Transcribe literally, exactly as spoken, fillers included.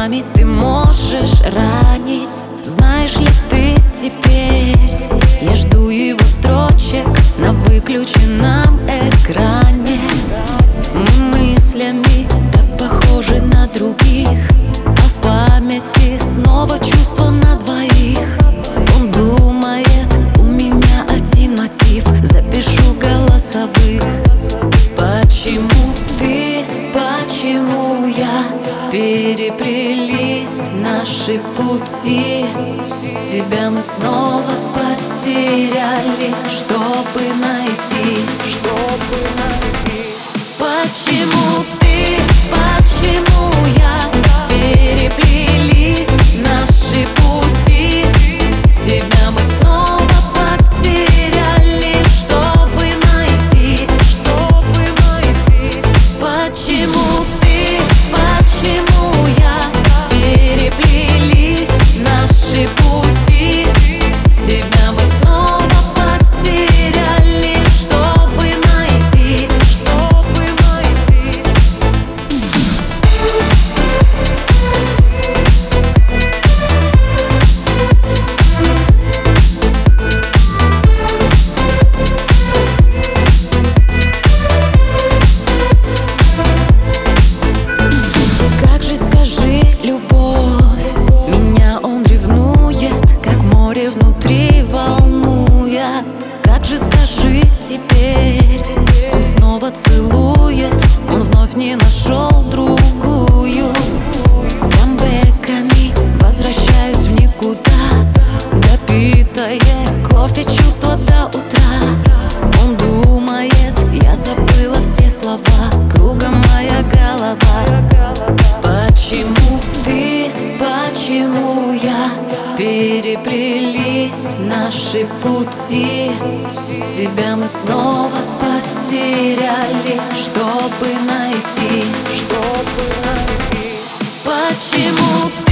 словами ты можешь ранить. Знаешь ли ты теперь, я жду его строчек на выключенном экране. Мы мыслями так похожи на других, а в памяти снова чувство на двоих. Он думает, у меня один мотив, запишу голосовых. Почему ты, почему я, переплелись наши пути. Себя мы снова потеряли, чтобы найтись. Почему ты, почему я, переплелись наши пути. Себя мы снова потеряли, чтобы найтись. Почему ты, почему я, переплелись наши пути. Себя мы снова потеряли, чтобы найтись. Как же, скажи, любовь, меня он ревнует, как море внутри волнуя. Как же, скажи, теперь он снова целует, он вновь не нашел другую. Камбэками возвращаюсь в никуда, допитое кофе чувства до утра. Он думает, я забыла все слова, кругом моя голова. Почему ты, почему я, переплелись наши пути. Себя мы снова потеряли, чтобы найтись. Почему